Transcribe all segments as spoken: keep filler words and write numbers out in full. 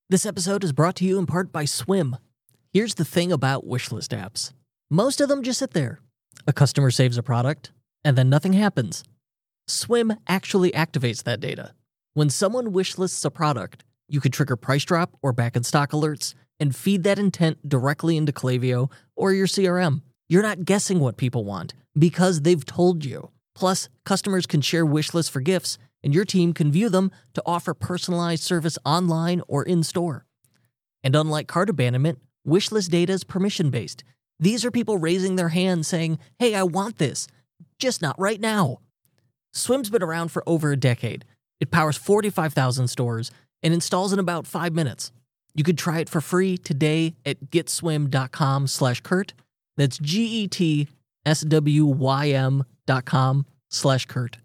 This episode is brought to you in part by Swim. Here's the thing about wishlist apps. Most of them just sit there. A customer saves a product, and then nothing happens. Swim actually activates that data. When someone wishlists a product, you could trigger price drop or back-in-stock alerts and feed that intent directly into Klaviyo or your C R M. You're not guessing what people want because they've told you. Plus, customers can share wish lists for gifts, and your team can view them to offer personalized service online or in-store. And unlike cart abandonment, wishlist data is permission-based. These are people raising their hands saying, hey, I want this, just not right now. Swim's been around for over a decade. It powers forty-five thousand stores and installs in about five minutes. You could try it for free today at getswim.com slash Kurt. That's G-E-T-S-W-Y-M dot com slash Kurt.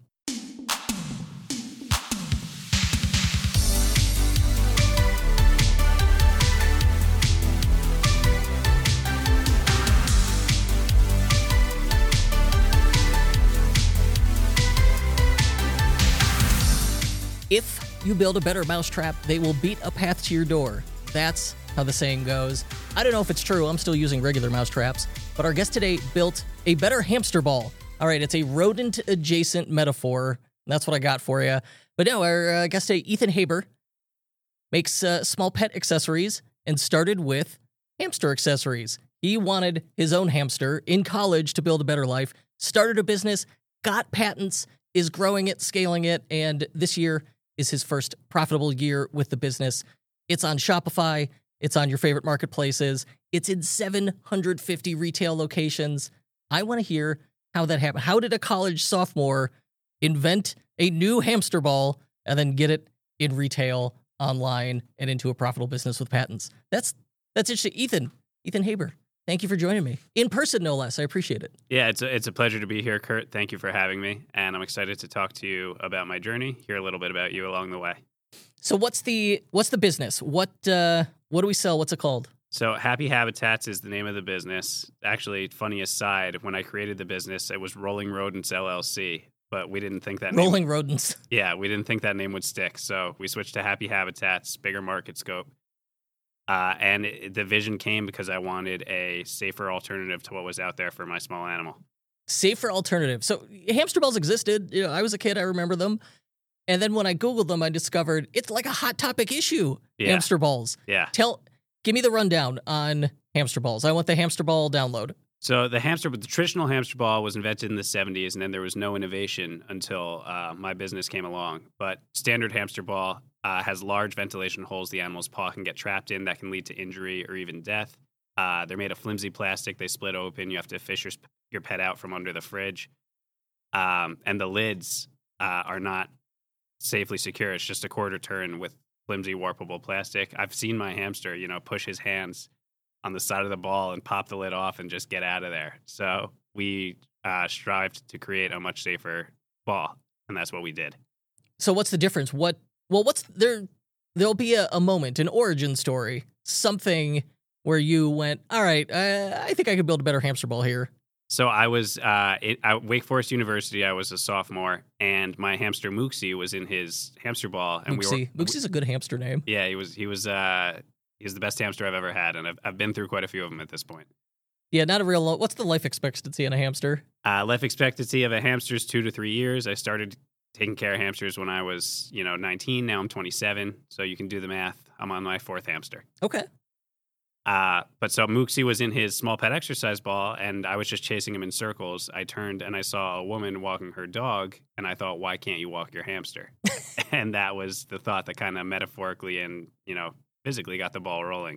If you build a better mousetrap, they will beat a path to your door. That's how the saying goes. I don't know if it's true. I'm still using regular mousetraps. But our guest today built a better hamster ball. All right, it's a rodent-adjacent metaphor. That's what I got for you. But no, our uh, guest today, Ethan Haber, makes uh, small pet accessories and started with hamster accessories. He wanted his own hamster in college to build a better life, started a business, got patents, is growing it, scaling it, and this year is his first profitable year with the business. It's on Shopify. It's on your favorite marketplaces. It's in seven hundred fifty retail locations. I want to hear how that happened. How did a college sophomore invent a new hamster ball and then get it in retail, online, and into a profitable business with patents? That's that's interesting. Ethan, Ethan Haber, thank you for joining me. In person, no less. I appreciate it. Yeah, it's a, it's a pleasure to be here, Kurt. Thank you for having me. And I'm excited to talk to you about my journey, hear a little bit about you along the way. So what's the what's the business? What uh, what do we sell? What's it called? So Happy Habitats is the name of the business. Actually, funny aside, when I created the business, it was Rolling Rodents L L C, but we didn't think that Rolling name, Rodents. Yeah, we didn't think that name would stick. So we switched to Happy Habitats, bigger market scope. Uh, and it, the vision came because I wanted a safer alternative to what was out there for my small animal. Safer alternative. So hamster balls existed. You know, I was a kid. I remember them. And then when I Googled them, I discovered it's like a hot topic issue, Yeah. hamster balls. Yeah. Tell, give me the rundown on hamster balls. I want the hamster ball download. So the hamster, the traditional hamster ball was invented in the seventies, and then there was no innovation until uh, my business came along. But standard hamster ball uh, has large ventilation holes the animal's paw can get trapped in that can lead to injury or even death. Uh, they're made of flimsy plastic. They split open. You have to fish your, your pet out from under the fridge. Um, and the lids uh, are not safely secure. It's just a quarter turn with flimsy, warpable plastic. I've seen my hamster, you know, push his hands on the side of the ball and pop the lid off and just get out of there. So we uh, strived to create a much safer ball, and that's what we did. So what's the difference? What? Well, what's there? There'll be a, a moment, an origin story, something where you went, all right, uh, I think I could build a better hamster ball here. So I was uh, it, at Wake Forest University. I was a sophomore, and my hamster Mooksy was in his hamster ball. And Mooksy. we were Mooksy's a good hamster name. Yeah, he was. He was. Uh, he's the best hamster I've ever had, and I've I've been through quite a few of them at this point. Yeah, not a real. Lo- What's the life expectancy in a hamster? Uh, life expectancy of a hamster is two to three years. I started taking care of hamsters when I was, you know, nineteen. Now I'm twenty-seven. So you can do the math. I'm on my fourth hamster. Okay. Uh, but so Mooksy was in his small pet exercise ball, and I was just chasing him in circles. I turned and I saw a woman walking her dog, and I thought, why can't you walk your hamster? And that was the thought that kind of metaphorically and, you know, physically got the ball rolling.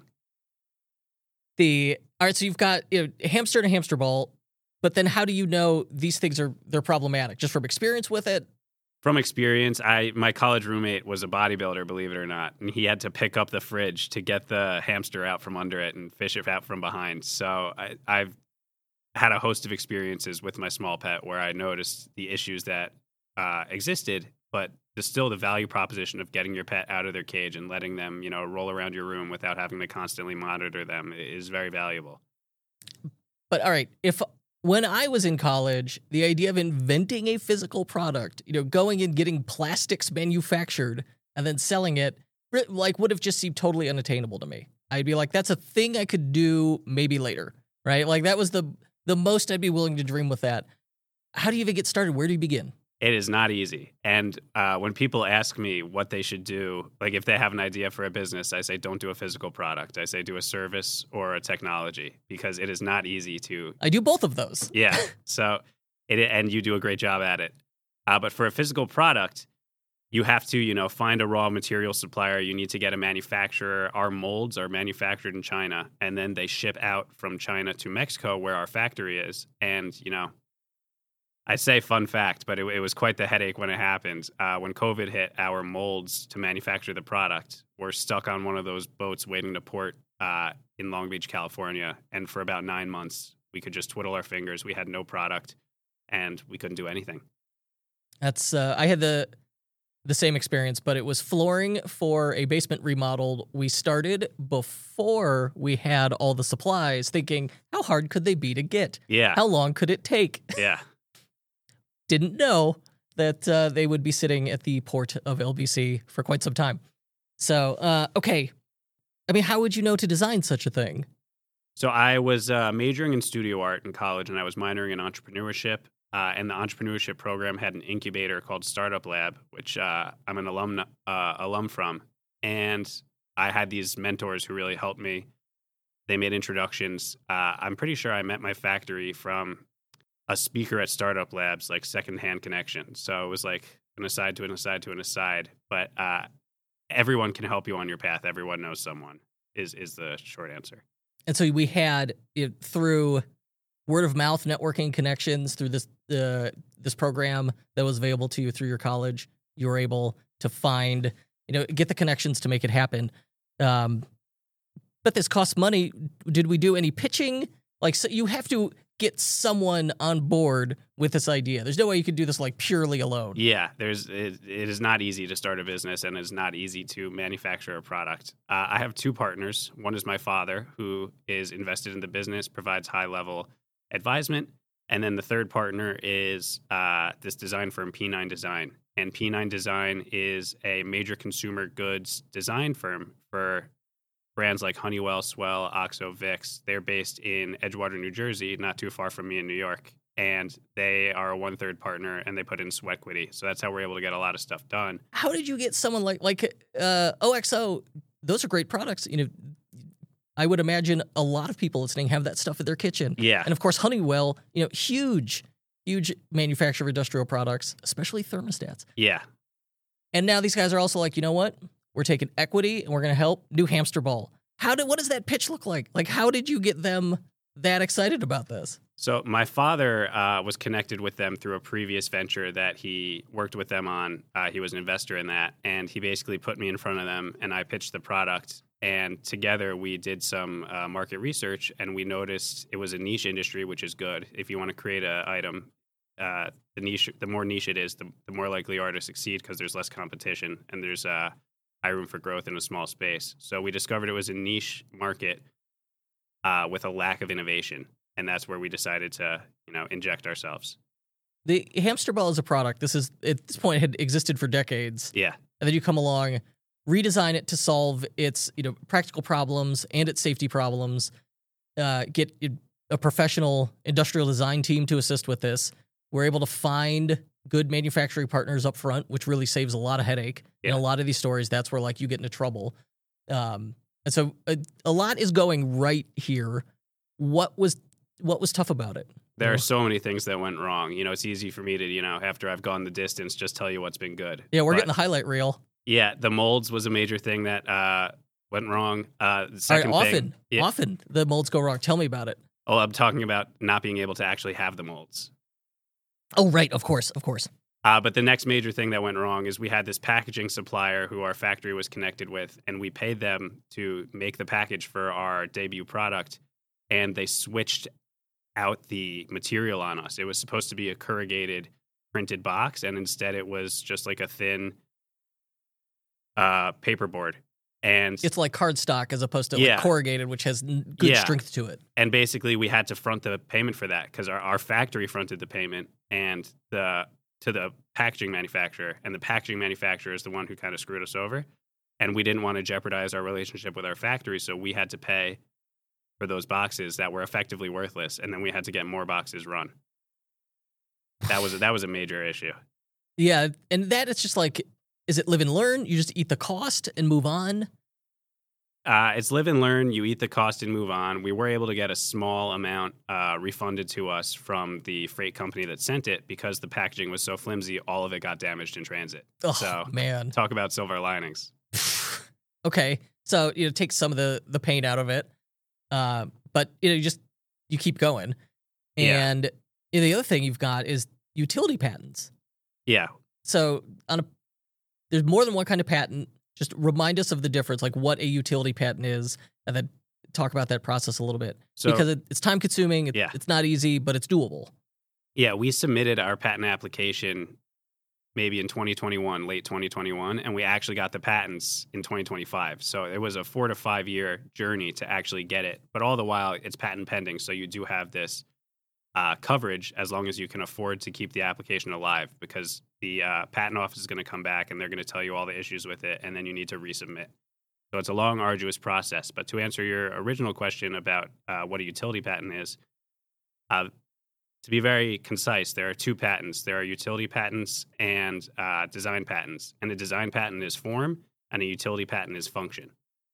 The all right, so you've got, you know, a hamster and a hamster ball, but then how do you know these things are they're problematic? Just from experience with it? From experience, I my college roommate was a bodybuilder, believe it or not, and he had to pick up the fridge to get the hamster out from under it and fish it out from behind. So I, I've had a host of experiences with my small pet where I noticed the issues that uh, existed, but the, still the value proposition of getting your pet out of their cage and letting them, you know, roll around your room without having to constantly monitor them is very valuable. But all right, if when I was in college, the idea of inventing a physical product, you know, going and getting plastics manufactured and then selling it like would have just seemed totally unattainable to me. I'd be like, that's a thing I could do maybe later, right? Like that was the the most I'd be willing to dream with that. How do you even get started? Where do you begin? It is not easy. And uh, when people ask me what they should do, like if they have an idea for a business, I say, don't do a physical product. I say, do a service or a technology, because it is not easy to. I do both of those. Yeah. So, it, and you do a great job at it. Uh, but for a physical product, you have to, you know, find a raw material supplier. You need to get a manufacturer. Our molds are manufactured in China, and then they ship out from China to Mexico, where our factory is. And, you know, I say fun fact, but it, it was quite the headache when it happened. Uh, when COVID hit, our molds to manufacture the product were stuck on one of those boats waiting to port uh, in Long Beach, California. And for about nine months, we could just twiddle our fingers. We had no product, and we couldn't do anything. That's uh, I had the the same experience, but it was flooring for a basement remodel. We started before we had all the supplies, thinking, how hard could they be to get? Yeah. How long could it take? Yeah. Didn't know that uh, they would be sitting at the port of L B C for quite some time. So, uh, okay. I mean, how would you know to design such a thing? So I was uh, majoring in studio art in college, and I was minoring in entrepreneurship. Uh, and the entrepreneurship program had an incubator called Startup Lab, which uh, I'm an alum uh, alum from. And I had these mentors who really helped me. They made introductions. Uh, I'm pretty sure I met my factory from a speaker at Startup Labs, like secondhand connection. So it was like an aside to an aside to an aside. But uh, everyone can help you on your path. Everyone knows someone is is the short answer. And so we had it through word of mouth networking connections through this uh, this program that was available to you through your college. You were able to find, you know, get the connections to make it happen. Um, but this costs money. Did we do any pitching? Like, so you have to get someone on board with this idea. There's no way you could do this like purely alone. Yeah, there's it, it is not easy to start a business, and it's not easy to manufacture a product. Uh, I have two partners. One is my father, who is invested in the business, provides high-level advisement. And then the third partner is uh, this design firm, P nine Design. And P nine Design is a major consumer goods design firm for brands like Honeywell, Swell, Oxo, Vicks. They're based in Edgewater, New Jersey, not too far from me in New York. And they are a one-third partner, and they put in Sweatquity. So that's how we're able to get a lot of stuff done. How did you get someone like like uh, O X O? Those are great products. You know, I would imagine a lot of people listening have that stuff in their kitchen. Yeah. And of course, Honeywell, you know, huge, huge manufacturer of industrial products, especially thermostats. Yeah. And now these guys are also like, you know what? We're taking equity and we're going to help New Hamster Ball. How did, what does that pitch look like? Like, how did you get them that excited about this? So my father uh, was connected with them through a previous venture that he worked with them on. Uh, he was an investor in that, and he basically put me in front of them, and I pitched the product. And together we did some uh, market research, and we noticed it was a niche industry, which is good. If you want to create an item, uh, the niche, the more niche it is, the, the more likely you are to succeed, because there's less competition and there's uh, high room for growth in a small space. So we discovered it was a niche market uh, with a lack of innovation, and that's where we decided to, you know, inject ourselves. The Hamster Ball is a product. This is at this point had existed for decades. Yeah, and then you come along, redesign it to solve its, you know, practical problems and its safety problems. Uh, get a professional industrial design team to assist with this. We're able to find good manufacturing partners up front, which really saves a lot of headache. Yeah. In a lot of these stories, that's where like you get into trouble. Um, and so a, a lot is going right here. What was what was tough about it? There are so many things that went wrong. You know, it's easy for me to, you know, after I've gone the distance, just tell you what's been good. Yeah, we're but, getting the highlight reel. Yeah, the molds was a major thing that uh, went wrong. Uh, the second All right, often, thing, yeah, often the molds go wrong. Tell me about it. Oh, I'm talking about not being able to actually have the molds. Oh, right, of course, of course. Uh, but the next major thing that went wrong is we had this packaging supplier who our factory was connected with, and we paid them to make the package for our debut product, and they switched out the material on us. It was supposed to be a corrugated printed box, and instead it was just like a thin uh, paperboard. And it's like cardstock as opposed to yeah. like corrugated, which has good yeah. strength to it. And basically, we had to front the payment for that because our, our factory fronted the payment and the to the packaging manufacturer, and the packaging manufacturer is the one who kind of screwed us over. and we didn't want to jeopardize our relationship with our factory, so we had to pay for those boxes that were effectively worthless, and then we had to get more boxes run. That was a, that was a major issue. Yeah, and that it's just like, is it live and learn? You just eat the cost and move on? Uh, it's live and learn. You eat the cost and move on. We were able to get a small amount uh, refunded to us from the freight company that sent it because the packaging was so flimsy, all of it got damaged in transit. Oh, so, man. Talk about silver linings. Okay, so, you know, take some of the, the pain out of it, uh, but, you know, you just, you keep going. And yeah. you know, the other thing you've got is utility patents. Yeah. So, on a, there's more than one kind of patent. Just remind us of the difference, like what a utility patent is, and then talk about that process a little bit. So, because it, it's time consuming, it, yeah. it's not easy, but it's doable. Yeah, we submitted our patent application maybe in twenty twenty-one, late twenty twenty-one, and we actually got the patents in twenty twenty-five. So it was a four to five year journey to actually get it. But all the while, it's patent pending, so you do have this uh, coverage as long as you can afford to keep the application alive, because the uh, patent office is going to come back and they're going to tell you all the issues with it, and then you need to resubmit. So it's a long, arduous process. But to answer your original question about uh, what a utility patent is, uh, to be very concise, there are two patents. There are utility patents and uh, design patents. And a design patent is form, and a utility patent is function.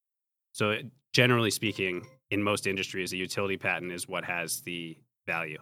So it, generally speaking, in most industries, a utility patent is what has the value.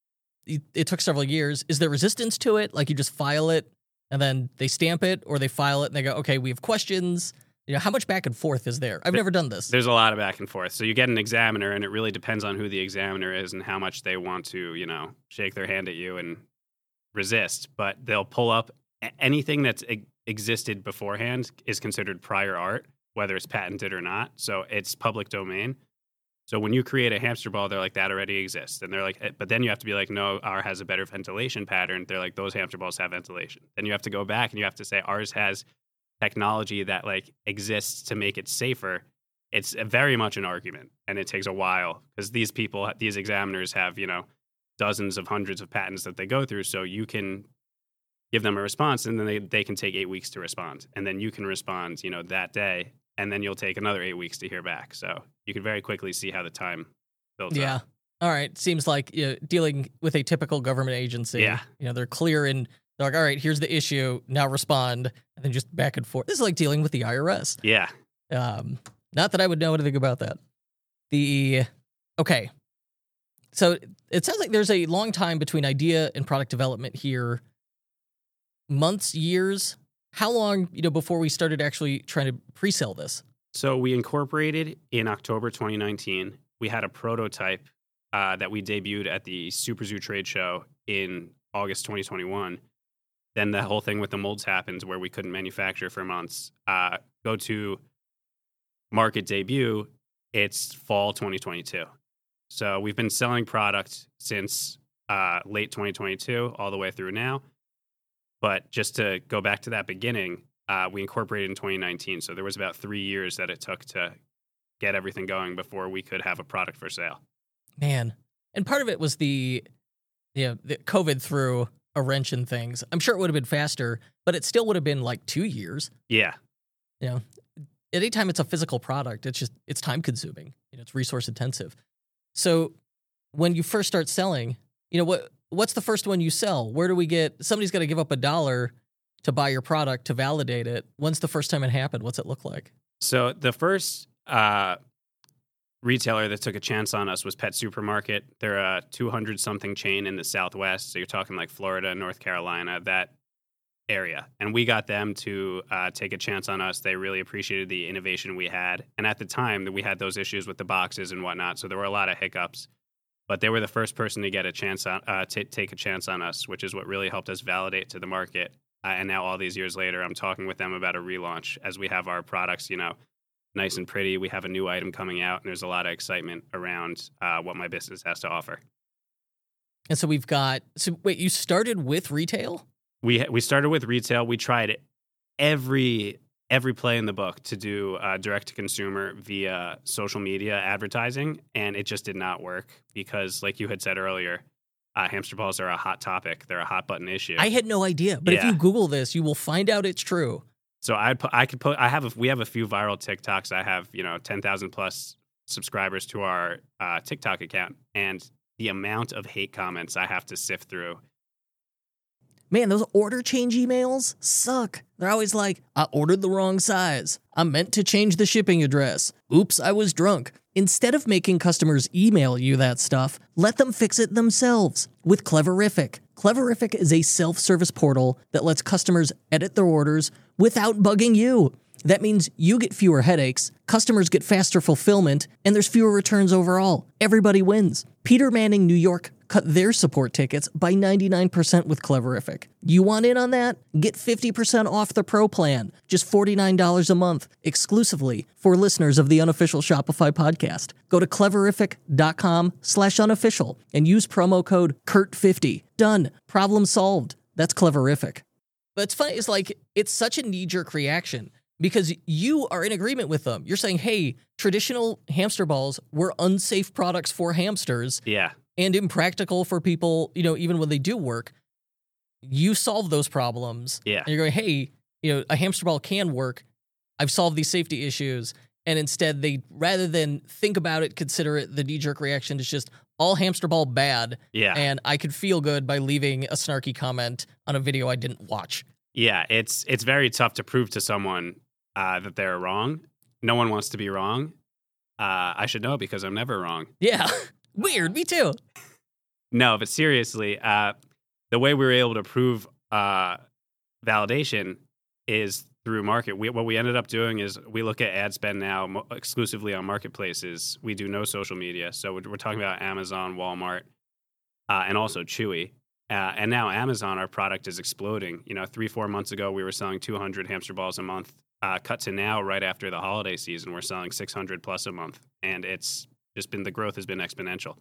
It took several years. Is there resistance to it? Like you just file it and then they stamp it, or they file it and they go, okay, we have questions. You know, how much back and forth is there? I've there, never done this. There's a lot of back and forth. So you get an examiner, and it really depends on who the examiner is and how much they want to, you know, shake their hand at you and resist. But they'll pull up anything that's e- existed beforehand is considered prior art, whether it's patented or not. So it's public domain. So when you create a hamster ball, they're like, that already exists. And they're like, but then you have to be like, no, ours has a better ventilation pattern. They're like, those hamster balls have ventilation. Then you have to go back and you have to say, ours has technology that like exists to make it safer. It's very much an argument, and it takes a while because these people, these examiners have, you know, dozens of hundreds of patents that they go through. So you can give them a response, and then they, they can take eight weeks to respond. And then you can respond, you know, that day, and then you'll take another eight weeks to hear back. So you can very quickly see how the time builds yeah. up. Yeah. All right. Seems like you know, dealing with a typical government agency. Yeah. You know, they're clear in, they're like, all right, here's the issue. Now respond. And then just back and forth. This is like dealing with the I R S. Yeah. Um, not that I would know anything about that. The, okay. So it sounds like there's a long time between idea and product development here. Months, years. How long, you know, before we started actually trying to pre-sell this? So we incorporated in October twenty nineteen. We had a prototype uh, that we debuted at the Super Zoo trade show in August twenty twenty-one. Then the whole thing with the molds happened where we couldn't manufacture for months. Uh, go to market debut, it's fall twenty twenty-two. So we've been selling product since uh, late twenty twenty-two all the way through now. But just to go back to that beginning, uh, we incorporated in twenty nineteen. So there was about three years that it took to get everything going before we could have a product for sale. Man. And part of it was the, you know, the COVID threw a wrench in things. I'm sure it would have been faster, but it still would have been like two years. Yeah. You know, anytime it's a physical product, it's just, it's time consuming. You know, it's resource intensive. So when you first start selling, you know, what, what's the first one you sell? Where do we get, somebody's got to give up a dollar to buy your product to validate it. When's the first time it happened? What's it look like? So the first uh, retailer that took a chance on us was Pet Supermarket. They're a two hundred something chain in the Southwest. So you're talking like Florida, North Carolina, that area. And we got them to uh, take a chance on us. They really appreciated the innovation we had. And at the time, we had those issues with the boxes and whatnot. So there were a lot of hiccups. But they were the first person to get a chance on, uh, t- take a chance on us, which is what really helped us validate to the market. Uh, and now all these years later, I'm talking with them about a relaunch as we have our products, you know, nice and pretty. We have a new item coming out, and there's a lot of excitement around uh, what my business has to offer. And so we've got, so wait, you started with retail? We we started with retail. We tried every every play in the book to do uh, direct to consumer via social media advertising, and it just did not work because, like you had said earlier, uh, hamster balls are a hot topic. They're a hot button issue. I had no idea, but yeah. if you Google this, you will find out it's true. So I'd put, I could put, I have, a, we have a few viral TikToks. I have, you know, ten thousand plus subscribers to our uh, TikTok account. And the amount of hate comments I have to sift through. Man, those order change emails suck. They're always like, I ordered the wrong size. I meant to change the shipping address. Oops, I was drunk. Instead of making customers email you that stuff, let them fix it themselves with Cleverific. Cleverific is a self-service portal that lets customers edit their orders without bugging you. That means you get fewer headaches, customers get faster fulfillment, and there's fewer returns overall. Everybody wins. Peter Manning New York cut their support tickets by ninety-nine percent with Cleverific. You want in on that? Get fifty percent off the Pro plan, just forty-nine dollars a month, exclusively for listeners of the Unofficial Shopify podcast. Go to cleverific.com slash unofficial and use promo code C U R T fifty. Done. Problem solved. That's Cleverific. But it's funny, it's like, it's such a knee-jerk reaction because you are in agreement with them. You're saying, hey, traditional hamster balls were unsafe products for hamsters. Yeah. And impractical for people, you know, even when they do work. You solve those problems. Yeah. And you're going, hey, you know, a hamster ball can work. I've solved these safety issues. And instead, they, rather than think about it, consider it, the knee-jerk reaction is just all hamster ball bad. Yeah. And I could feel good by leaving a snarky comment on a video I didn't watch. Yeah, it's it's very tough to prove to someone uh, that they're wrong. No one wants to be wrong. Uh, I should know because I'm never wrong. Yeah. Weird. Me too. No, but seriously, uh, the way we were able to prove uh, validation is through market. We, what we ended up doing is we look at ad spend now mo- exclusively on marketplaces. We do no social media. So we're, we're talking about Amazon, Walmart, uh, and also Chewy. Uh, and now Amazon, our product is exploding. You know, three, four months ago, we were selling two hundred hamster balls a month. Uh, cut to now, right after the holiday season, we're selling six hundred plus a month. And it's just been, the growth has been exponential.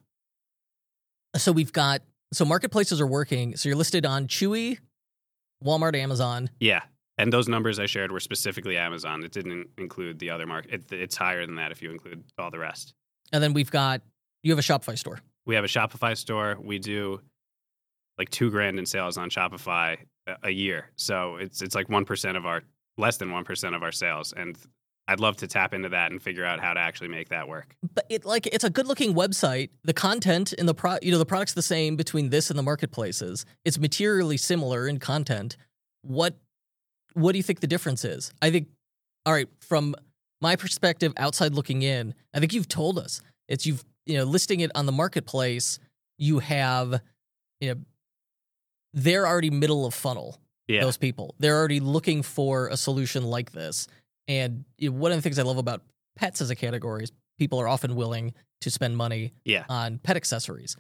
So we've got, so marketplaces are working. So you're listed on Chewy, Walmart, Amazon. Yeah. And those numbers I shared were specifically Amazon. It didn't include the other market. It, it's higher than that if you include all the rest. And then we've got, you have a Shopify store. We have a Shopify store. We do like two grand in sales on Shopify a, a year. So it's it's like one percent of our, less than one percent of our sales. And I'd love to tap into that and figure out how to actually make that work. But it like it's a good looking website. The content and the pro, you know, the product's the same between this and the marketplaces. It's materially similar in content. What what do you think the difference is? I think, all right, from my perspective, outside looking in, I think you've told us. It's you've you know listing it on the marketplace. You have, you know, they're already middle of funnel. Yeah. Those people, they're already looking for a solution like this. And you know, one of the things I love about pets as a category is people are often willing to spend money yeah. on pet accessories.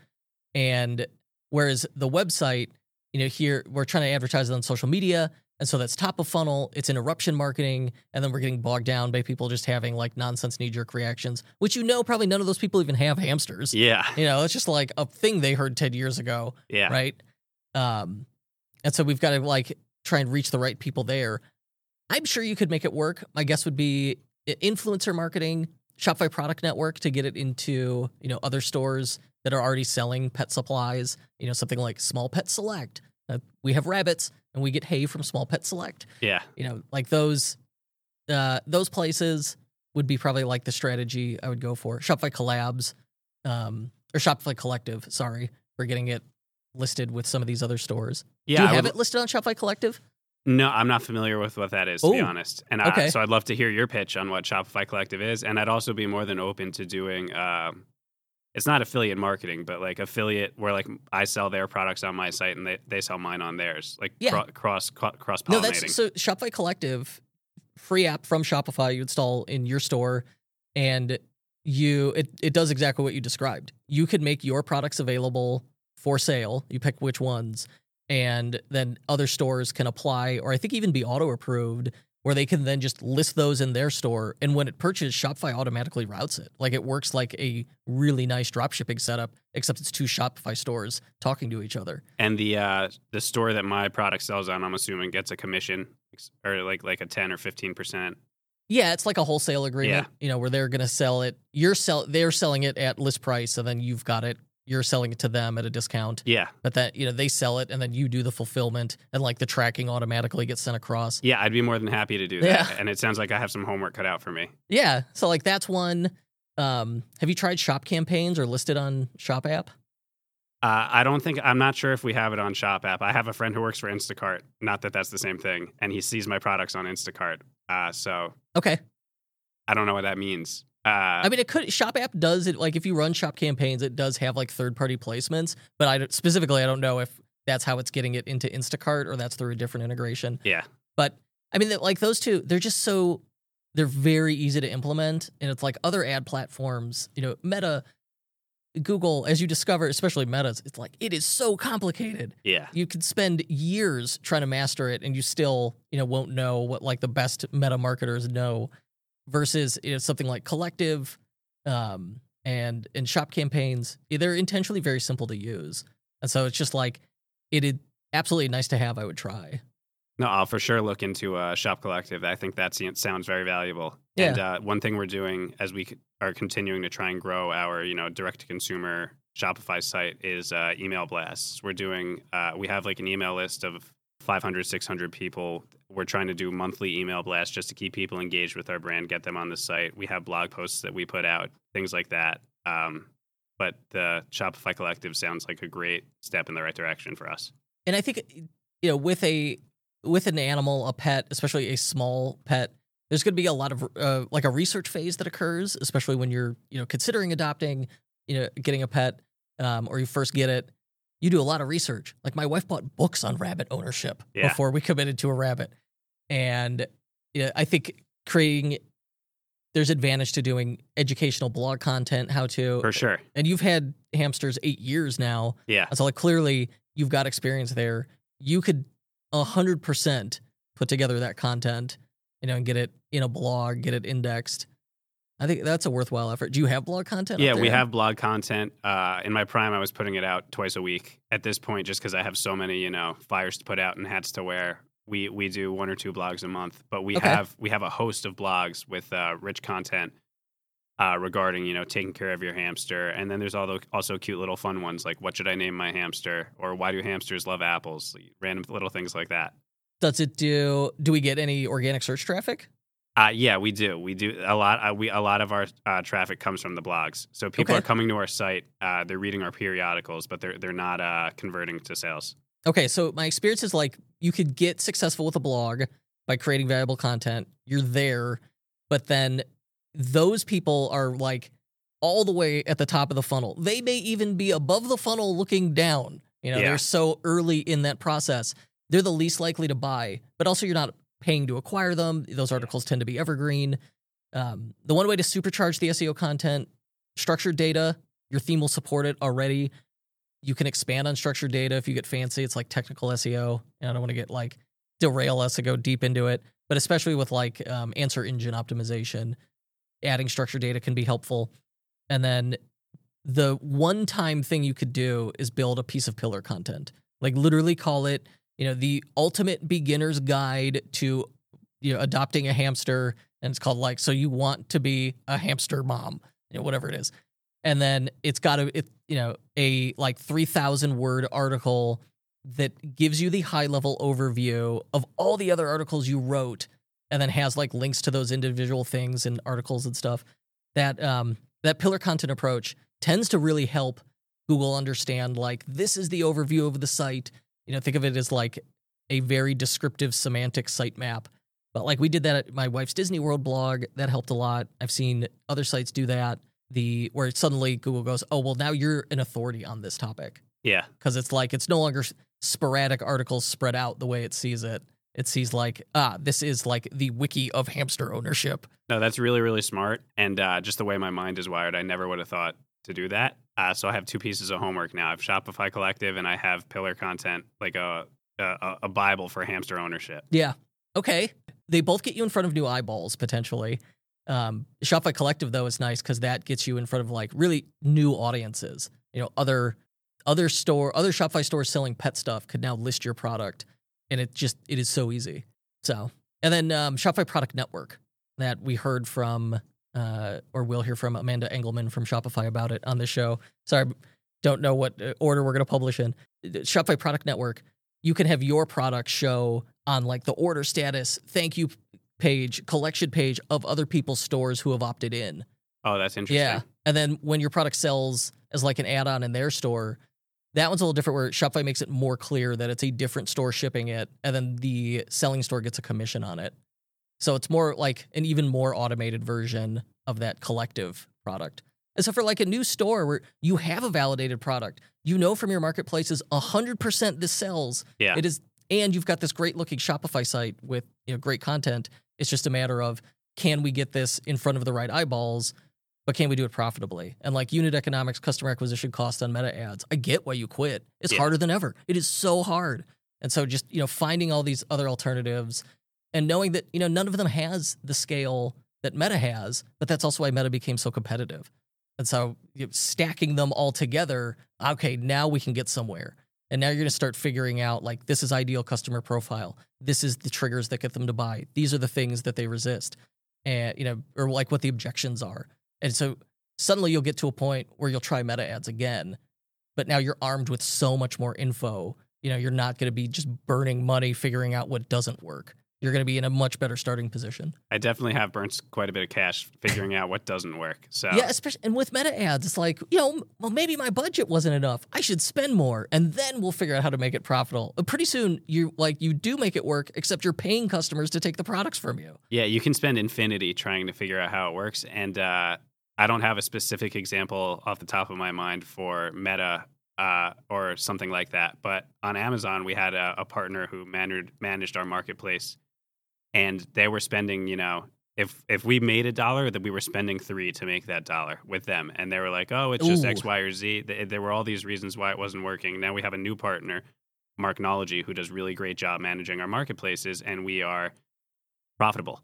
And whereas the website, you know, here we're trying to advertise it on social media. And so that's top of funnel. It's interruption marketing. And then we're getting bogged down by people just having like nonsense knee-jerk reactions, which, you know, probably none of those people even have hamsters. Yeah. You know, it's just like a thing they heard ten years ago. Yeah. Right. Um, and so we've got to like try and reach the right people there. I'm sure you could make it work. My guess would be influencer marketing, Shopify Product Network to get it into, you know, other stores that are already selling pet supplies, you know, something like Small Pet Select. Uh, we have rabbits and we get hay from Small Pet Select. Yeah. You know, like those uh, those places would be probably like the strategy I would go for. Shopify Collabs, um, or Shopify Collective, sorry, for getting it listed with some of these other stores. Yeah, Do you I have would- it listed on Shopify Collective? No, I'm not familiar with what that is, to be Ooh, honest. And okay. I, so I'd love to hear your pitch on what Shopify Collective is. And I'd also be more than open to doing, uh, it's not affiliate marketing, but like affiliate where like I sell their products on my site and they, they sell mine on theirs, like Yeah. cro- cross co- cross No, pollinating. that's so Shopify Collective, free app from Shopify you install in your store, and you it, it does exactly what you described. You could make your products available for sale. You pick which ones, and then other stores can apply, or I think even be auto approved, where they can then just list those in their store. And when it purchases, Shopify automatically routes it. Like it works like a really nice dropshipping setup, except it's two Shopify stores talking to each other. And the uh, the store that my product sells on, I'm assuming, gets a commission or like like a ten or fifteen percent. Yeah, it's like a wholesale agreement, Yeah. you know, where they're going to sell it. You're sell they're selling it at list price, and then you've got it you're selling it to them at a discount. Yeah. But that, you know, they sell it and then you do the fulfillment and like the tracking automatically gets sent across. Yeah, I'd be more than happy to do that. Yeah. And it sounds like I have some homework cut out for me. Yeah. So like that's one. Um, have you tried Shop Campaigns or listed on Shop App? Uh, I don't think, I'm not sure if we have it on Shop App. I have a friend who works for Instacart. Not that that's the same thing. And he sees my products on Instacart. Uh, so Okay. I don't know what that means. Uh, I mean, it could. Shop App does it. Like if you run Shop Campaigns, it does have like third party placements. But I don't- specifically, I don't know if that's how it's getting it into Instacart or that's through a different integration. yeah. But I mean, like those two, they're just so they're very easy to implement, and it's like other ad platforms. You know, Meta, Google, as you discover, especially Meta's, it's like it is so complicated. Yeah. You could spend years trying to master it, and you still, you know, won't know what like the best Meta marketers know. Versus, you know, something like Collective, um, and and Shop Campaigns, they're intentionally very simple to use, and so it's just like it is absolutely nice to have. I would try. No, I'll for sure look into uh, Shop Collective. I think that sounds very valuable. Yeah. And uh, one thing we're doing as we are continuing to try and grow our, you know, direct-to-consumer Shopify site is uh, email blasts. We're doing, uh, we have like an email list of five hundred, six hundred people. We're trying to do monthly email blasts just to keep people engaged with our brand, get them on the site. We have blog posts that we put out, things like that. Um, but the Shopify Collective sounds like a great step in the right direction for us. And I think, you know, with a with an animal, a pet, especially a small pet, there's going to be a lot of uh, like a research phase that occurs, especially when you're, you know, considering adopting, you know, getting a pet, um, or you first get it. You do a lot of research. Like my wife bought books on rabbit ownership Yeah. before we committed to a rabbit. And you know, I think creating, there's advantage to doing educational blog content, how to. For sure. And you've had hamsters eight years now. Yeah. And so like clearly you've got experience there. You could one hundred percent put together that content, you know, and get it in a blog, get it indexed. I think that's a worthwhile effort. Do you have blog content? Yeah, up we there? have blog content. Uh, in my prime, I was putting it out twice a week. At this point, just because I have so many, you know, fires to put out and hats to wear, we we do one or two blogs a month. But we Okay. have we have a host of blogs with uh, rich content uh, regarding, you know, taking care of your hamster. And then there's all the, also cute little fun ones like what should I name my hamster, or why do hamsters love apples? Random little things like that. Does it do, do we get any organic search traffic? Uh, yeah, we do. We do a lot. Uh, we a lot of our uh, traffic comes from the blogs. So people Okay. are coming to our site. Uh, they're reading our periodicals, but they're they're not uh, converting to sales. Okay, so my experience is like you could get successful with a blog by creating valuable content. You're there, but then those people are like all the way at the top of the funnel. They may even be above the funnel looking down. You know, Yeah. they're so early in that process. They're the least likely to buy, but also you're not paying to acquire them. Those articles tend to be evergreen. Um, the one way to supercharge the S E O content, structured data, your theme will support it already. You can expand on structured data if you get fancy. It's like technical S E O. And I don't want to get like derail us to go deep into it, but especially with like um, answer engine optimization, adding structured data can be helpful. And then the one time thing you could do is build a piece of pillar content, like literally call it, you know, the ultimate beginner's guide to, you know, adopting a hamster. And it's called like, so you want to be a hamster mom, you know, whatever it is. And then it's got a, it, you know, a like three thousand word article that gives you the high level overview of all the other articles you wrote, and then has like links to those individual things and articles and stuff. That, um, that pillar content approach tends to really help Google understand, like, this is the overview of the site. You know, think of it as like a very descriptive semantic sitemap. But like we did that at my wife's Disney World blog. That helped a lot. I've seen other sites do that. The where suddenly Google goes, oh, well, now you're an authority on this topic. Yeah. Because it's like, it's no longer sporadic articles spread out the way it sees it. It sees like, ah, this is like the wiki of hamster ownership. No, that's really, really smart. And uh, just the way my mind is wired, I never would have thought to do that. Uh, so I have two pieces of homework now. I have Shopify Collective and I have pillar content, like a, a, a Bible for hamster ownership. Yeah. Okay. They both get you in front of new eyeballs, potentially. Um, Shopify Collective, though, is nice because that gets you in front of like really new audiences. You know, other other store, other Shopify stores selling pet stuff could now list your product, and it just it is so easy. So, and then um, Shopify Product Network that we heard from, uh, or we'll hear from Amanda Engelman from Shopify about it on this show. Sorry, don't know what uh, order we're going to publish in, Shopify Product Network, you can have your product show on like the order status, thank you page, collection page of other people's stores who have opted in. Oh, that's interesting. Yeah. And then when your product sells as like an add-on in their store, that one's a little different where Shopify makes it more clear that it's a different store shipping it, and then the selling store gets a commission on it. So it's more like an even more automated version of that collective product. And so for like a new store where you have a validated product, you know from your marketplaces one hundred percent this sells. Yeah. It is, and you've got this great looking Shopify site with, you know, great content. It's just a matter of, can we get this in front of the right eyeballs, but can we do it profitably? And like unit economics, customer acquisition cost on meta ads, I get why you quit. It's yeah. harder than ever. It is so hard. And so just, you know, finding all these other alternatives and knowing that, you know, none of them has the scale that Meta has, but that's also why Meta became so competitive. And so you know, stacking them all together, okay, now we can get somewhere. And now you're going to start figuring out, like, this is ideal customer profile. This is the triggers that get them to buy. These are the things that they resist. And, you know, or like what the objections are. And so suddenly you'll get to a point where you'll try meta ads again, but now you're armed with so much more info. You know, you're not going to be just burning money figuring out what doesn't work. You're going to be in a much better starting position. I definitely have burnt quite a bit of cash figuring out what doesn't work. So yeah, especially and with meta ads, it's like, you know, well, maybe my budget wasn't enough. I should spend more, and then we'll figure out how to make it profitable. But pretty soon, you like you do make it work, except you're paying customers to take the products from you. Yeah, you can spend infinity trying to figure out how it works, and uh, I don't have a specific example off the top of my mind for Meta uh, or something like that. But on Amazon, we had a, a partner who managed managed our marketplace. And they were spending, you know, if if we made a dollar, that we were spending three to make that dollar with them. And they were like, oh, it's just Ooh. X, Y, or Z. There were all these reasons why it wasn't working. Now we have a new partner, Marknology, who does a really great job managing our marketplaces, and we are profitable.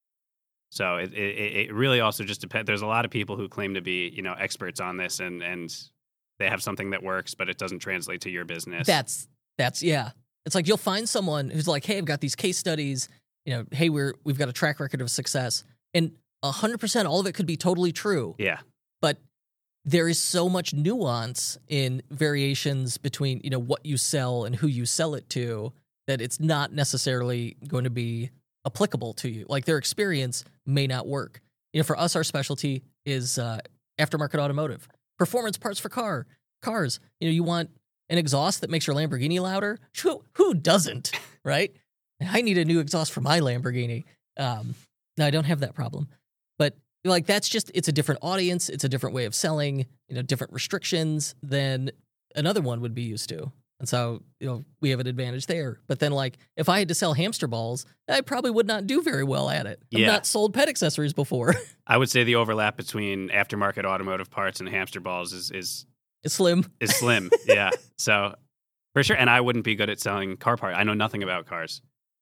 So it it, it really also just depends. There's a lot of people who claim to be, you know, experts on this, and, and they have something that works, but it doesn't translate to your business. That's, that's yeah. It's like you'll find someone who's like, hey, I've got these case studies. You know, hey, we're we've got a track record of success, and a hundred percent, all of it could be totally true. Yeah, but there is so much nuance in variations between, you know, what you sell and who you sell it to that it's not necessarily going to be applicable to you. Like their experience may not work. You know, for us, our specialty is uh, aftermarket automotive, performance parts for car cars. You know, you want an exhaust that makes your Lamborghini louder. Who who doesn't, right? I need a new exhaust for my Lamborghini. Um, now I don't have that problem, but like that's just it's a different audience, it's a different way of selling, you know, different restrictions than another one would be used to, and so you know we have an advantage there. But then like if I had to sell hamster balls, I probably would not do very well at it. I've yeah. not sold pet accessories before. I would say the overlap between aftermarket automotive parts and hamster balls is is it's slim. Is slim, yeah. So for sure, and I wouldn't be good at selling car parts. I know nothing about cars.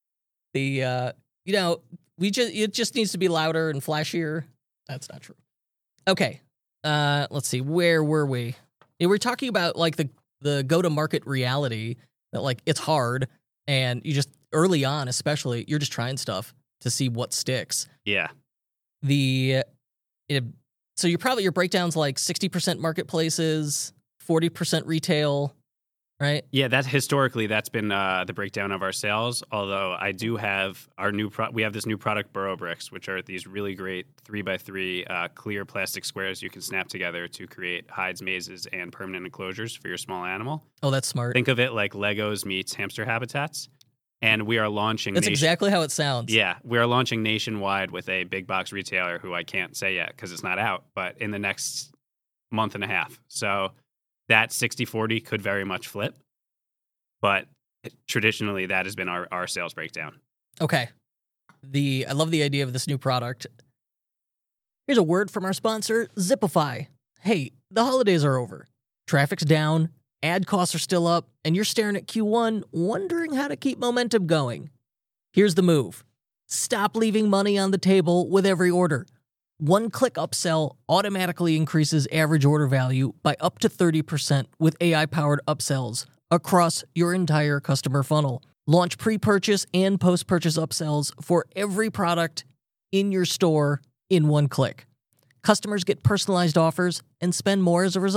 The, uh, you know, we just, it just needs to be louder and flashier. That's not true. Okay. Uh, let's see. Where were we? Yeah, we're talking about like the, the go-to-market reality that like it's hard and you just early on, especially you're just trying stuff to see what sticks. Yeah. The, it, so you're probably, your breakdown's like sixty percent marketplaces, forty percent retail, right? Yeah, that historically that's been uh, the breakdown of our sales. Although I do have our new pro- we have this new product, Burrow Bricks, which are these really great three by three uh, clear plastic squares you can snap together to create hides, mazes, and permanent enclosures for your small animal. Oh, that's smart. Think of it like Legos meets hamster habitats. And we are launching. That's nation- exactly how it sounds. Yeah, we are launching nationwide with a big box retailer who I can't say yet because it's not out, but in the next month and a half. So that sixty forty could very much flip, but traditionally that has been our, our sales breakdown. Okay. The I love the idea of this new product. Here's a word from our sponsor, Zipify. Hey, the holidays are over. Traffic's down, ad costs are still up, and you're staring at Q one wondering how to keep momentum going. Here's the move. Stop leaving money on the table with every order. One-click upsell automatically increases average order value by up to thirty percent with A I-powered upsells across your entire customer funnel. Launch pre-purchase and post-purchase upsells for every product in your store in one click. Customers get personalized offers and spend more as a result.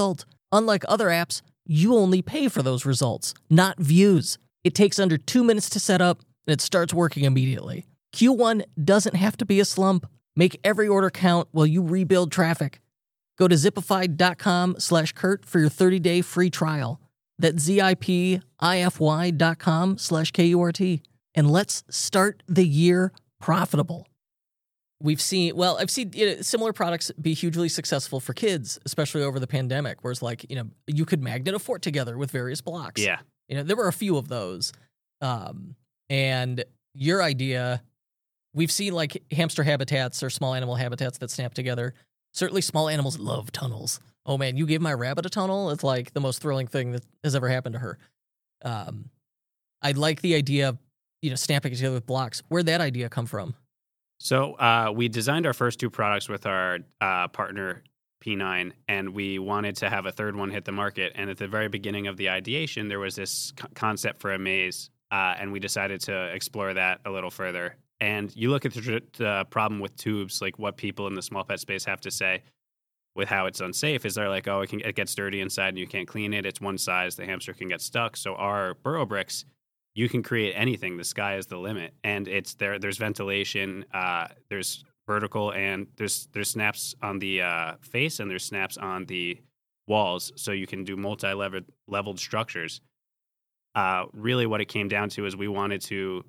Unlike other apps, you only pay for those results, not views. It takes under two minutes to set up, and it starts working immediately. Q one doesn't have to be a slump. Make every order count while you rebuild traffic. Go to zipify.com slash Kurt for your thirty-day free trial. That's Z-I-P-I-F-Y dot com slash K-U-R-T. And let's start the year profitable. We've seen, well, I've seen you know, similar products be hugely successful for kids, especially over the pandemic, where it's like, you know, you could magnet a fort together with various blocks. Yeah. You know, there were a few of those. Um, and your idea, we've seen like hamster habitats or small animal habitats that snap together. Certainly small animals love tunnels. Oh man, you gave my rabbit a tunnel? It's like the most thrilling thing that has ever happened to her. Um, I like the idea of, you know, snapping it together with blocks. Where'd that idea come from? So uh, we designed our first two products with our uh, partner P nine, and we wanted to have a third one hit the market. And at the very beginning of the ideation, there was this co- concept for a maze, uh, and we decided to explore that a little further. And you look at the, the problem with tubes, like what people in the small pet space have to say with how it's unsafe is they're like, oh, it, can, it gets dirty inside and you can't clean it. It's one size. The hamster can get stuck. So our burrow bricks, you can create anything. The sky is the limit. And it's there. There's ventilation. Uh, there's vertical and there's there's snaps on the uh, face and there's snaps on the walls. So you can do multi-leveled leveled structures. Uh, really what it came down to is we wanted to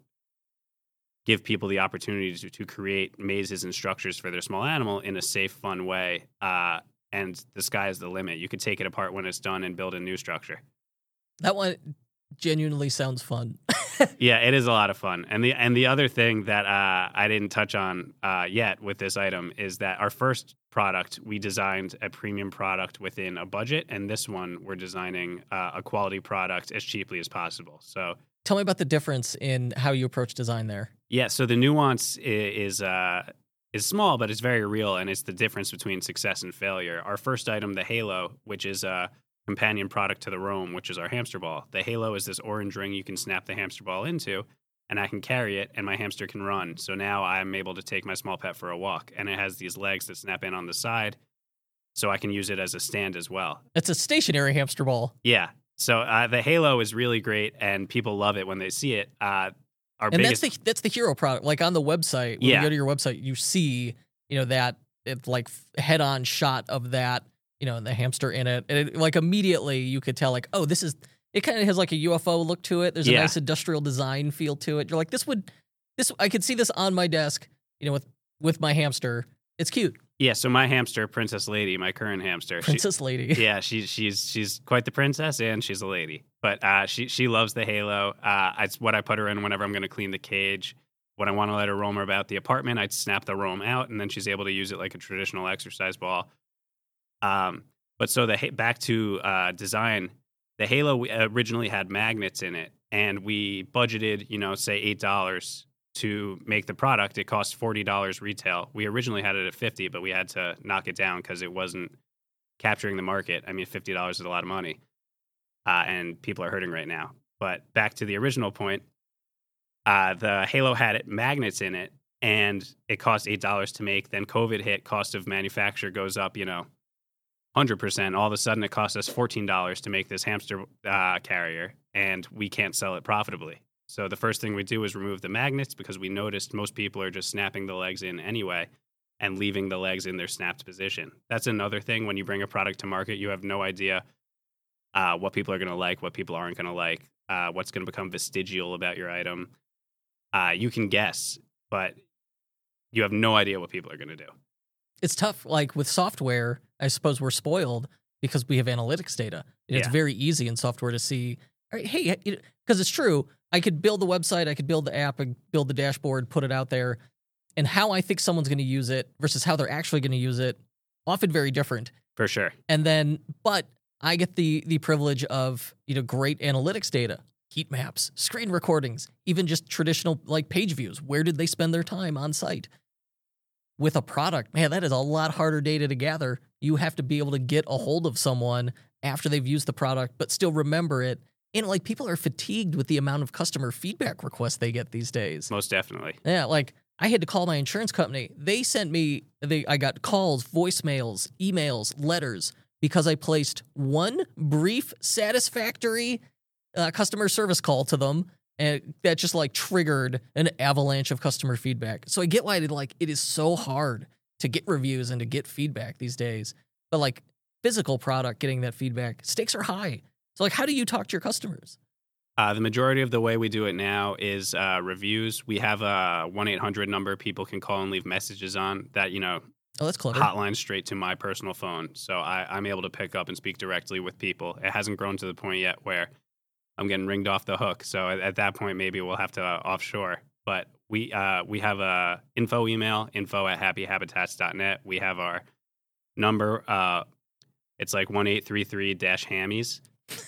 give people the opportunity to, to create mazes and structures for their small animal in a safe, fun way. Uh, and the sky is the limit. You could take it apart when it's done and build a new structure. That one genuinely sounds fun. Yeah, it is a lot of fun. And the and the other thing that uh, I didn't touch on uh, yet with this item is that our first product, we designed a premium product within a budget. And this one, we're designing uh, a quality product as cheaply as possible. So tell me about the difference in how you approach design there. Yeah, so the nuance is is, uh, is small, but it's very real, and it's the difference between success and failure. Our first item, the Halo, which is a companion product to the Roam, which is our hamster ball. The Halo is this orange ring you can snap the hamster ball into, and I can carry it, and my hamster can run. So now I'm able to take my small pet for a walk, and it has these legs that snap in on the side, so I can use it as a stand as well. It's a stationary hamster ball. Yeah, so uh, the Halo is really great, and people love it when they see it. Uh, Our and biggest... that's the that's the hero product. Like on the website, when yeah. you go to your website, you see, you know, that it's like head on shot of that, you know, and the hamster in it. And it, like immediately you could tell like, oh, this is, it kind of has like a U F O look to it. There's a yeah. nice industrial design feel to it. You're like, this would, this, I could see this on my desk, you know, with, with my hamster. It's cute. Yeah, so my hamster, Princess Lady, my current hamster. Princess she, Lady. Yeah, she, she's she's quite the princess, and she's a lady. But uh, she she loves the Halo. Uh, it's what I put her in whenever I'm going to clean the cage. When I want to let her roam about the apartment, I'd snap the roam out, and then she's able to use it like a traditional exercise ball. Um, but so the back to uh, design, the Halo we originally had magnets in it, and we budgeted, you know, say eight dollars to make the product. It cost forty dollars retail. We originally had it at fifty dollars, but we had to knock it down because it wasn't capturing the market. I mean, fifty dollars is a lot of money, uh, and people are hurting right now. But back to the original point, uh, the Halo had it, magnets in it, and it cost eight dollars to make. Then COVID hit, cost of manufacture goes up, you know, one hundred percent. All of a sudden, it cost us fourteen dollars to make this hamster uh, carrier, and we can't sell it profitably. So the first thing we do is remove the magnets because we noticed most people are just snapping the legs in anyway and leaving the legs in their snapped position. That's another thing. When you bring a product to market, you have no idea uh, what people are going to like, what people aren't going to like, uh, what's going to become vestigial about your item. Uh, you can guess, but you have no idea what people are going to do. It's tough. Like with software, I suppose we're spoiled because we have analytics data. And it's Yeah. very easy in software to see, all right, hey, because it's true. I could build the website, I could build the app, and build the dashboard, put it out there, and how I think someone's going to use it versus how they're actually going to use it, often very different. For sure. And then, but I get the the privilege of, you know, great analytics data, heat maps, screen recordings, even just traditional like page views. Where did they spend their time on site? With a product, man, that is a lot harder data to gather. You have to be able to get a hold of someone after they've used the product, but still remember it. And like people are fatigued with the amount of customer feedback requests they get these days. Most definitely. Yeah, like I had to call my insurance company. They sent me, they I got calls, voicemails, emails, letters because I placed one brief, satisfactory uh, customer service call to them, and that just like triggered an avalanche of customer feedback. So I get why it, like it is so hard to get reviews and to get feedback these days. But like physical product, getting that feedback, stakes are high. So like, how do you talk to your customers? Uh, the majority of the way we do it now is uh, reviews. We have a one eight hundred number people can call and leave messages on that, you know, Oh, that's clever. hotline straight to my personal phone. So I, I'm able to pick up and speak directly with people. It hasn't grown to the point yet where I'm getting ringed off the hook. So at, at that point, maybe we'll have to uh, offshore. But we uh, we have a info email, info at happy habitats dot net. We have our number. Uh, it's like one eight three three dash hammies.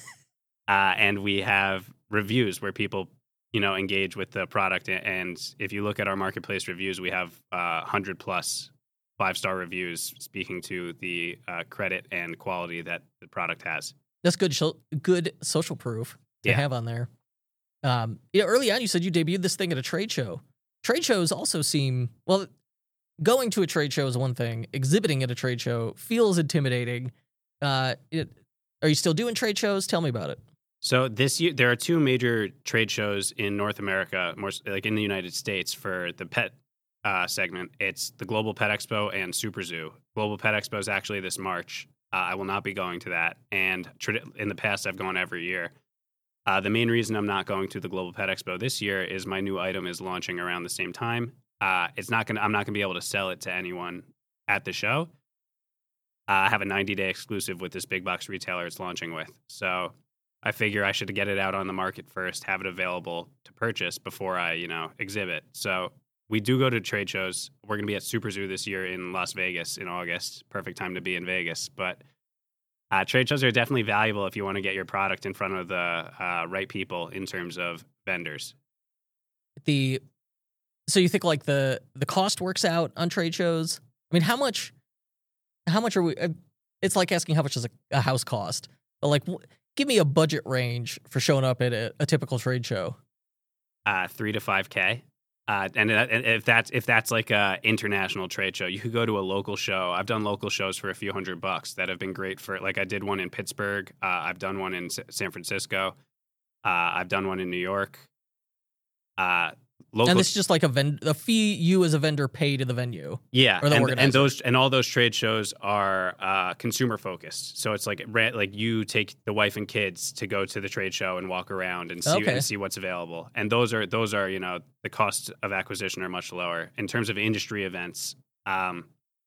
uh, and we have reviews where people, you know, engage with the product. And if you look at our marketplace reviews, we have uh, one hundred plus five-star reviews speaking to the uh, credit and quality that the product has. That's good. Sh- good social proof to Yeah. have on there. Um, yeah, early on, you said you debuted this thing at a trade show. Trade shows also seem, well, going to a trade show is one thing. Exhibiting at a trade show feels intimidating. Uh, it, are you still doing trade shows? Tell me about it. So this year, there are two major trade shows in North America, more s- like in the United States, for the pet uh, segment. It's the Global Pet Expo and Super Zoo. Global Pet Expo is actually this March. Uh, I will not be going to that. And tra- in the past, I've gone every year. Uh, the main reason I'm not going to the Global Pet Expo this year is my new item is launching around the same time. Uh, it's not gonna. I'm not gonna be able to sell it to anyone at the show. Uh, I have a ninety day exclusive with this big box retailer it's launching with. So I figure I should get it out on the market first, have it available to purchase before I, you know, exhibit. So we do go to trade shows. We're going to be at Super Zoo this year in Las Vegas in August. Perfect time to be in Vegas. But uh, trade shows are definitely valuable if you want to get your product in front of the uh, right people in terms of vendors. The so you think like the the cost works out on trade shows? I mean, how much? How much are we? uh, It's like asking how much does a, a house cost. But like, wh- give me a budget range for showing up at a, a typical trade show. Uh, three to five K. Uh, and that- and if that's if that's like a international trade show, you could go to a local show. I've done local shows for a few hundred bucks that have been great for. Like I did one in Pittsburgh. Uh, I've done one in S- San Francisco. Uh, I've done one in New York. Uh, local, And this is just like a vend- a fee you as a vendor pay to the venue. yeah, or the and, organizer. and those and all those trade shows are uh, consumer focused. So it's like ra- like you take the wife and kids to go to the trade show and walk around and see Okay. and see what's available. And those are those are you know the costs of acquisition are much lower in terms of industry events. Um,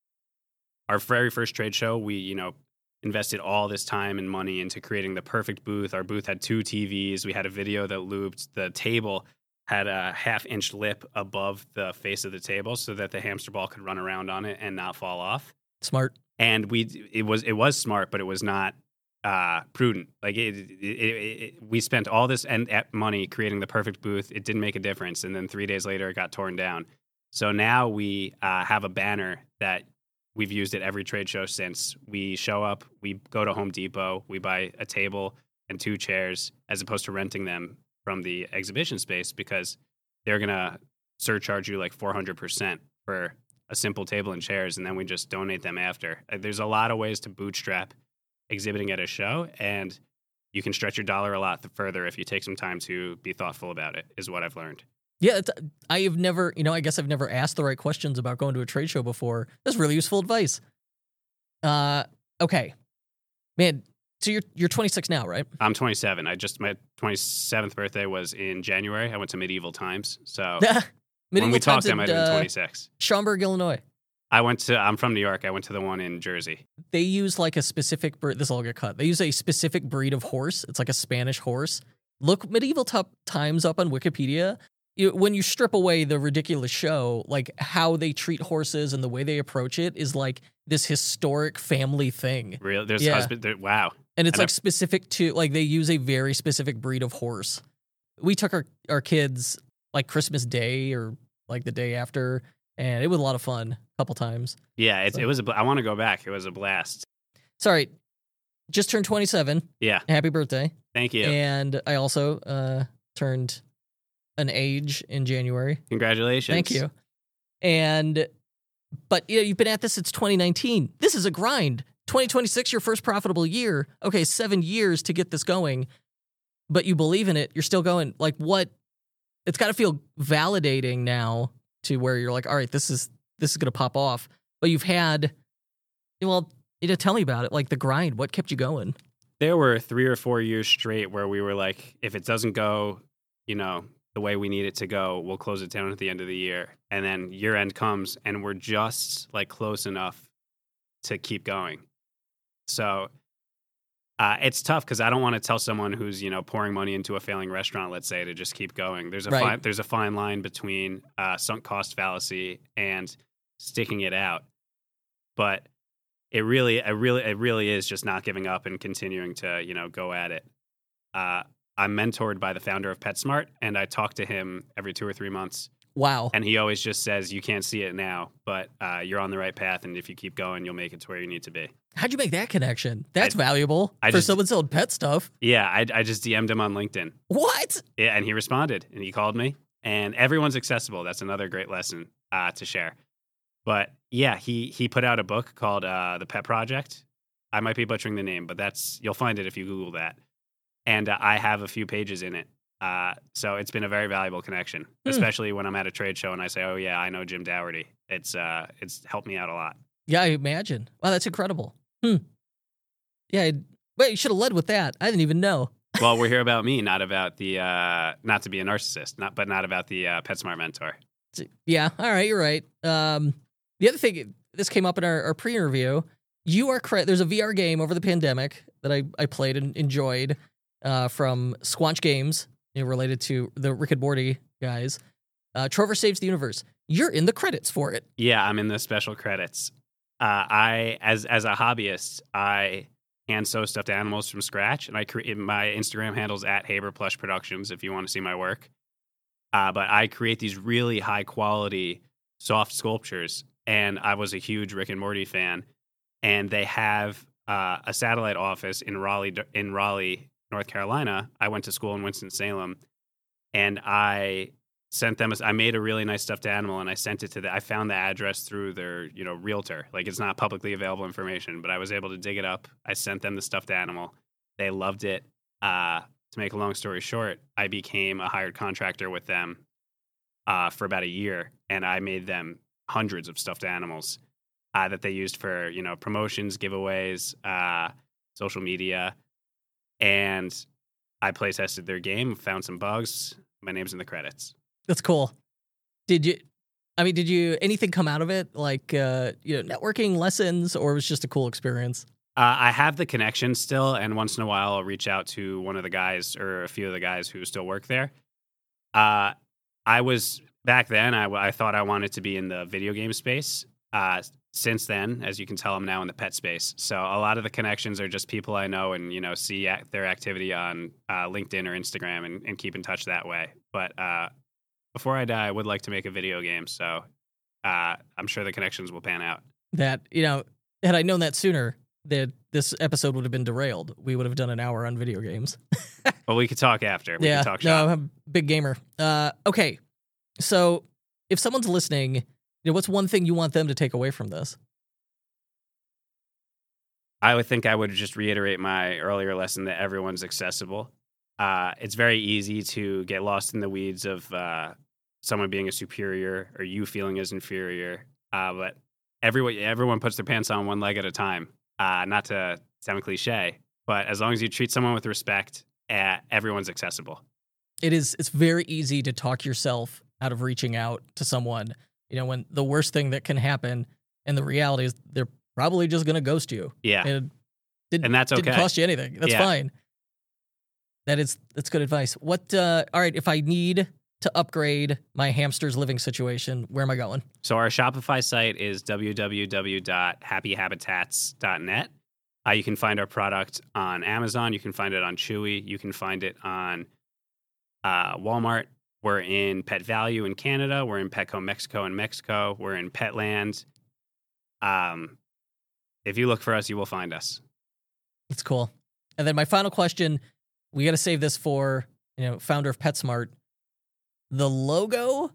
our very first trade show, we you know invested all this time and money into creating the perfect booth. Our booth had two T Vs. We had a video that looped. The table had a half inch lip above the face of the table so that the hamster ball could run around on it and not fall off. Smart. And we it was it was smart, but it was not uh, prudent. Like it, it, it, it, we spent all this and money creating the perfect booth. It didn't make a difference, and then three days later, it got torn down. So now we uh, have a banner that we've used at every trade show since. We show up, we go to Home Depot, we buy a table and two chairs, as opposed to renting them from the exhibition space, because they're going to surcharge you like four hundred percent for a simple table and chairs, and then we just donate them after. Uh, There's a lot of ways to bootstrap exhibiting at a show, and you can stretch your dollar a lot further if you take some time to be thoughtful about it, is what I've learned. Yeah, it's, I have never, you know, I guess I've never asked the right questions about going to a trade show before. That's really useful advice. Uh, okay, man. So you're you're twenty-six now, right? I'm twenty-seven. I just my twenty-seventh birthday was in January. I went to Medieval Times. So when we talked, I might have been twenty-six. Schaumburg, Illinois. I went to. I'm from New York. I went to the one in Jersey. They use like a specific breed. This will all get cut. They use a specific breed of horse. It's like a Spanish horse. Look Medieval Top Times up on Wikipedia. You, when you strip away the ridiculous show, like how they treat horses and the way they approach it is like this historic family thing. Real. There's Yeah. husband. There, wow. And it's And like specific to, like, they use a very specific breed of horse. We took our, our kids, like, Christmas Day or, like, the day after, and it was a lot of fun a couple times. Yeah. It, So- it was. A, bl- I want to go back. It was a blast. Sorry, just turned twenty-seven. Yeah. Happy birthday. Thank you. And I also uh, turned an age in January. Congratulations. Thank you. And, but, yeah, you've been at this since twenty nineteen. This is a grind. twenty twenty-six, your first profitable year. Okay, seven years to get this going, but you believe in it. You're still going. Like, what? It's got to feel validating now to where you're like, all right, this is this is going to pop off. But you've had, well, you know, tell me about it. Like the grind. What kept you going? There were three or four years straight where we were like, if it doesn't go, you know, the way we need it to go, we'll close it down at the end of the year. And then year end comes and we're just like close enough to keep going. So uh, it's tough because I don't want to tell someone who's, you know, pouring money into a failing restaurant, let's say, to just keep going. There's a Right. fine, there's a fine line between uh, sunk cost fallacy and sticking it out. But it really, it really, it really is just not giving up and continuing to, you know, go at it. Uh, I'm mentored by the founder of PetSmart, and I talk to him every two or three months. Wow. And he always just says, you can't see it now, but uh, you're on the right path. And if you keep going, you'll make it to where you need to be. How'd you make that connection? That's I- valuable I for just- someone selling pet stuff. Yeah, I, I just D M'd him on LinkedIn. What? Yeah, and he responded, and he called me. And everyone's accessible. That's another great lesson uh, to share. But yeah, he he put out a book called uh, The Pet Project. I might be butchering the name, but that's you'll find it if you Google that. And uh, I have a few pages in it. Uh, so it's been a very valuable connection, Hmm. especially when I'm at a trade show and I say, "Oh yeah, I know Jim Dougherty." It's uh, it's helped me out a lot. Yeah, I imagine. Wow, that's incredible. Hmm. Yeah. I- Wait, you should have led with that. I didn't even know. Well, we're here about me, not about the uh, not to be a narcissist, not but not about the uh, PetSmart mentor. Yeah. All right. You're right. Um, the other thing, this came up in our, our pre-interview. You are cre- there's a V R game over the pandemic that I, I played and enjoyed uh, from Squanch Games, you know, related to the Rick and Morty guys. Uh, Trover Saves the Universe. You're in the credits for it. Yeah, I'm in the special credits. Uh, I as as a hobbyist, I hand sew stuffed animals from scratch, and I create my Instagram handles at Haber Plush Productions if you want to see my work. Uh, but I create these really high quality soft sculptures, and I was a huge Rick and Morty fan. And they have uh, a satellite office in Raleigh, in Raleigh, North Carolina. I went to school in Winston-Salem, and I sent them. A, I made a really nice stuffed animal, and I sent it to the. I found the address through their, you know, realtor. Like it's not publicly available information, but I was able to dig it up. I sent them the stuffed animal. They loved it. Uh, to make a long story short, I became a hired contractor with them uh, for about a year, and I made them hundreds of stuffed animals uh, that they used for, you know, promotions, giveaways, uh, social media, and I play tested their game, found some bugs. My name's in the credits. That's cool. Did you, I mean, did you, anything come out of it? Like, uh, you know, networking lessons, or it was just a cool experience? Uh, I have the connection still, and once in a while I'll reach out to one of the guys or a few of the guys who still work there. Uh, I was, back then, I, I thought I wanted to be in the video game space. Uh, since then, as you can tell, I'm now in the pet space. So a lot of the connections are just people I know and, you know, see ac- their activity on uh, LinkedIn or Instagram and, and keep in touch that way. But uh, before I die, I would like to make a video game. So uh, I'm sure the connections will pan out. That, you know, had I known that sooner, that this episode would have been derailed. We would have done an hour on video games. Well, we could talk after. We yeah, could talk no, shop. I'm a big gamer. Uh, okay, so if someone's listening, you know, what's one thing you want them to take away from this? I would think I would just reiterate my earlier lesson that everyone's accessible. Uh, it's very easy to get lost in the weeds of uh, someone being a superior or you feeling as inferior. Uh, but everyone, everyone puts their pants on one leg at a time. Uh, not to sound cliche, but as long as you treat someone with respect, uh, everyone's accessible. It is. It's very easy to talk yourself out of reaching out to someone. You know, when the worst thing that can happen, and the reality is they're probably just going to ghost you. Yeah, It didn't, and that's okay. didn't cost you anything. That's Yeah. fine. That is that's good advice. What? Uh, all right, if I need to upgrade my hamster's living situation, where am I going? So our Shopify site is w w w dot happy habitats dot net. Uh, you can find our product on Amazon. You can find it on Chewy. You can find it on uh, Walmart. We're in Pet Value in Canada. We're in Petco Mexico in Mexico. We're in Petland. Um, if you look for us, you will find us. That's cool. And then my final question, we got to save this for, you know, founder of PetSmart. The logo,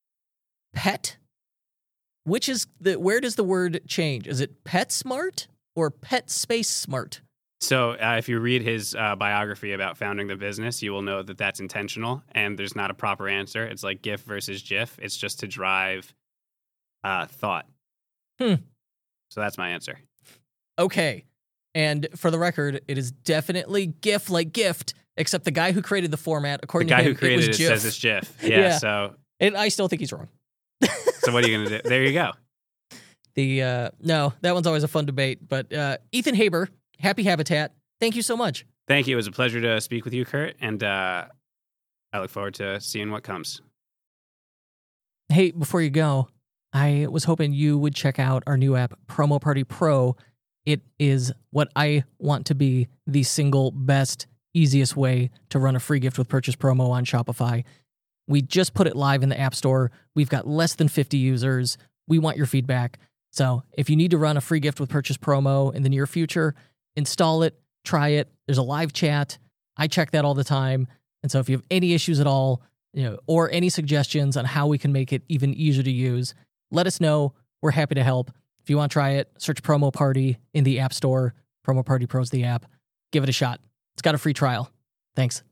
pet, which is the, where does the word change? Is it PetSmart or Pet Space Smart? So uh, if you read his uh, biography about founding the business, you will know that that's intentional and there's not a proper answer. It's like GIF versus GIF. It's just to drive uh, thought. Hmm. So that's my answer. Okay. And for the record, it is definitely GIF like gift, except the guy who created the format, according the guy to him, who created it, was it GIF. says it's GIF. Yeah, Yeah. So And I still think he's wrong. so what are you going to do? There you go. The uh, no, that one's always a fun debate. But uh, Ethan Haber, Happy Habitat, thank you so much. Thank you. It was a pleasure to speak with you, Kurt, and uh, I look forward to seeing what comes. Hey, before you go, I was hoping you would check out our new app, Promo Party Pro. It is what I want to be the single best, easiest way to run a free gift with purchase promo on Shopify. We just put it live in the App Store. We've got less than fifty users. We want your feedback. So if you need to run a free gift with purchase promo in the near future, install it, try it. There's a live chat. I check that all the time. And so if you have any issues at all, you know, or any suggestions on how we can make it even easier to use, let us know. We're happy to help. If you want to try it, search Promo Party in the App Store. Promo Party Pro's the app. Give it a shot. It's got a free trial. Thanks.